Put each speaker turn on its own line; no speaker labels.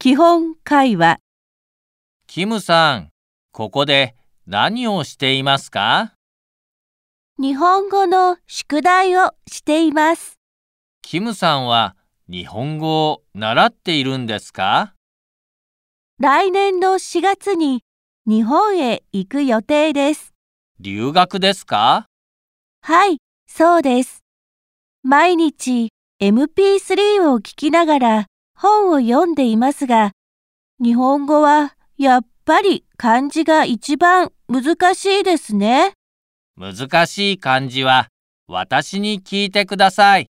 基本会話。
キムさん、ここで何をしていますか？
日本語の宿題をしています。
キムさんは日本語を習っているんですか？
来年の4月に日本へ行く予定です。
留学ですか？
はい、そうです。毎日 MP3 を聞きながら本を読んでいますが、日本語はやっぱり漢字が一番難しいですね。
難しい漢字は私に聞いてください。